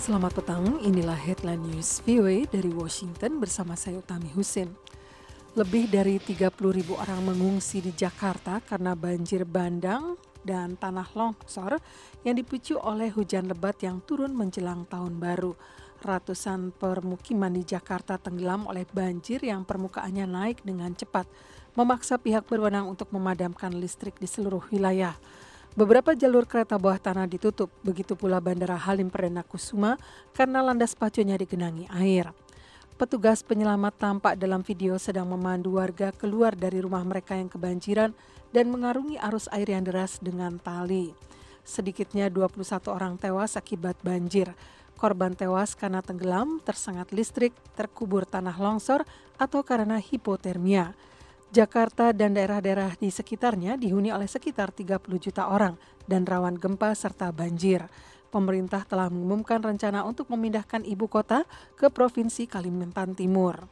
Selamat petang, inilah headline news VOA dari Washington bersama saya Utami Husin. Lebih dari 30.000 orang mengungsi di Jakarta karena banjir bandang dan tanah longsor yang dipicu oleh hujan lebat yang turun menjelang tahun baru. Ratusan permukiman di Jakarta tenggelam oleh banjir yang permukaannya naik dengan cepat, memaksa pihak berwenang untuk memadamkan listrik di seluruh wilayah. Beberapa jalur kereta bawah tanah ditutup, begitu pula Bandara Halim Perdana Kusuma karena landas pacunya digenangi air. Petugas penyelamat tampak dalam video sedang memandu warga keluar dari rumah mereka yang kebanjiran dan mengarungi arus air yang deras dengan tali. Sedikitnya 21 orang tewas akibat banjir. Korban tewas karena tenggelam, tersengat listrik, terkubur tanah longsor, atau karena hipotermia. Jakarta dan daerah-daerah di sekitarnya dihuni oleh sekitar 30 juta orang dan rawan gempa serta banjir. Pemerintah telah mengumumkan rencana untuk memindahkan ibu kota ke Provinsi Kalimantan Timur.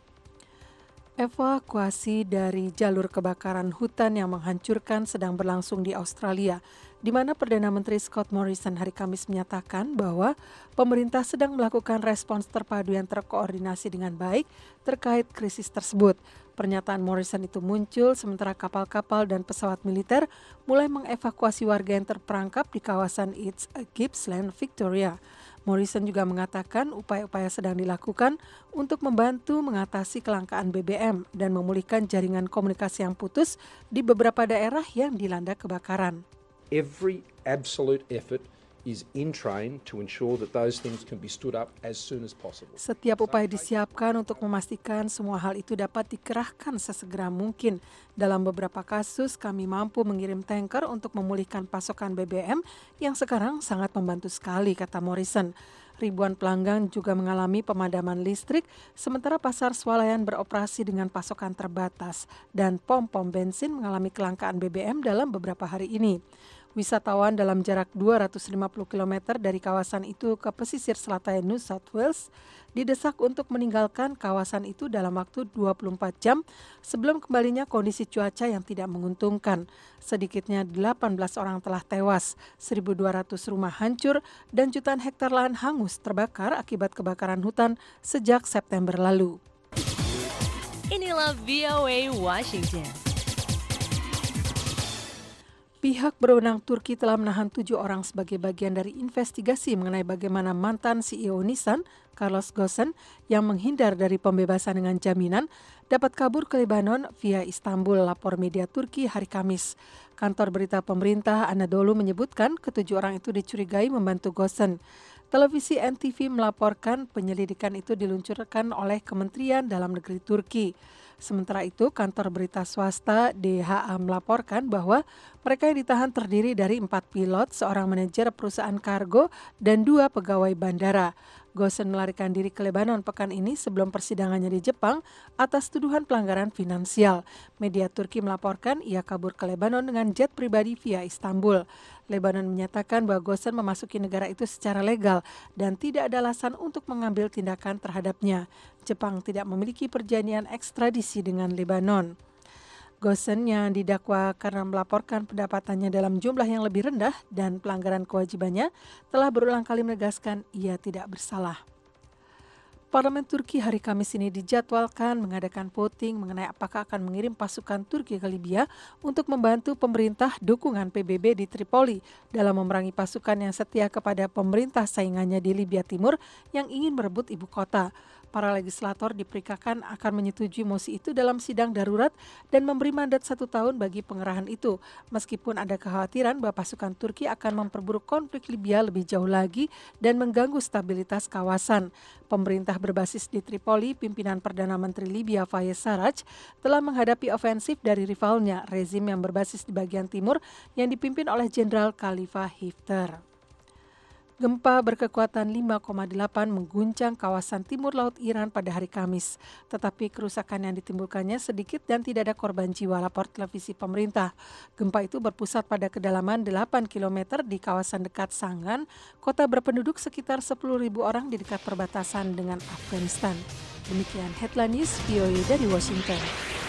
Evakuasi dari jalur kebakaran hutan yang menghancurkan sedang berlangsung di Australia, di mana Perdana Menteri Scott Morrison hari Kamis menyatakan bahwa pemerintah sedang melakukan respons terpadu yang terkoordinasi dengan baik terkait krisis tersebut. Pernyataan Morrison itu muncul sementara kapal-kapal dan pesawat militer mulai mengevakuasi warga yang terperangkap di kawasan East Gippsland, Victoria. Morrison juga mengatakan upaya-upaya sedang dilakukan untuk membantu mengatasi kelangkaan BBM dan memulihkan jaringan komunikasi yang putus di beberapa daerah yang dilanda kebakaran. Every absolute effort is in train to ensure that those things can be stood up as soon as possible. Setiap upaya disiapkan untuk memastikan semua hal itu dapat dikerahkan sesegera mungkin. Dalam beberapa kasus, kami mampu mengirim tanker untuk memulihkan pasokan BBM yang sekarang sangat membantu sekali, kata Morrison. Ribuan pelanggan juga mengalami pemadaman listrik, sementara pasar swalayan beroperasi dengan pasokan terbatas dan pom-pom bensin mengalami kelangkaan BBM dalam beberapa hari ini. Wisatawan dalam jarak 250 km dari kawasan itu ke pesisir selatan New South Wales didesak untuk meninggalkan kawasan itu dalam waktu 24 jam sebelum kembalinya kondisi cuaca yang tidak menguntungkan. Sedikitnya 18 orang telah tewas, 1.200 rumah hancur, dan jutaan hektar lahan hangus terbakar akibat kebakaran hutan sejak September lalu. Inilah VOA Washington. Pihak berwenang Turki telah menahan 7 orang sebagai bagian dari investigasi mengenai bagaimana mantan CEO Nissan, Carlos Ghosn, yang menghindar dari pembebasan dengan jaminan, dapat kabur ke Lebanon via Istanbul, lapor media Turki hari Kamis. Kantor berita pemerintah Anadolu menyebutkan ketujuh orang itu dicurigai membantu Ghosn. Televisi NTV melaporkan penyelidikan itu diluncurkan oleh Kementerian Dalam Negeri Turki. Sementara itu, kantor berita swasta DHA melaporkan bahwa mereka yang ditahan terdiri dari 4 pilot, seorang manajer perusahaan kargo, dan 2 pegawai bandara. Ghosn melarikan diri ke Lebanon pekan ini sebelum persidangannya di Jepang atas tuduhan pelanggaran finansial. Media Turki melaporkan ia kabur ke Lebanon dengan jet pribadi via Istanbul. Lebanon menyatakan bahwa Ghosn memasuki negara itu secara legal dan tidak ada alasan untuk mengambil tindakan terhadapnya. Jepang tidak memiliki perjanjian ekstradisi dengan Lebanon. Ghosn yang didakwa karena melaporkan pendapatannya dalam jumlah yang lebih rendah dan pelanggaran kewajibannya telah berulang kali menegaskan ia tidak bersalah. Parlemen Turki hari Kamis ini dijadwalkan mengadakan voting mengenai apakah akan mengirim pasukan Turki ke Libya untuk membantu pemerintah dukungan PBB di Tripoli dalam memerangi pasukan yang setia kepada pemerintah saingannya di Libya Timur yang ingin merebut ibu kota. Para legislator diperkirakan akan menyetujui mosi itu dalam sidang darurat dan memberi mandat 1 tahun bagi pengerahan itu, meskipun ada kekhawatiran bahwa pasukan Turki akan memperburuk konflik Libya lebih jauh lagi dan mengganggu stabilitas kawasan. Pemerintah berbasis di Tripoli, pimpinan Perdana Menteri Libya Fayez Sarraj telah menghadapi ofensif dari rivalnya, rezim yang berbasis di bagian timur yang dipimpin oleh Jenderal Khalifa Haftar. Gempa berkekuatan 5,8 mengguncang kawasan timur laut Iran pada hari Kamis. Tetapi kerusakan yang ditimbulkannya sedikit dan tidak ada korban jiwa, lapor televisi pemerintah. Gempa itu berpusat pada kedalaman 8 km di kawasan dekat Sangan, kota berpenduduk sekitar 10.000 orang di dekat perbatasan dengan Afghanistan. Demikian headline news VOA dari Washington.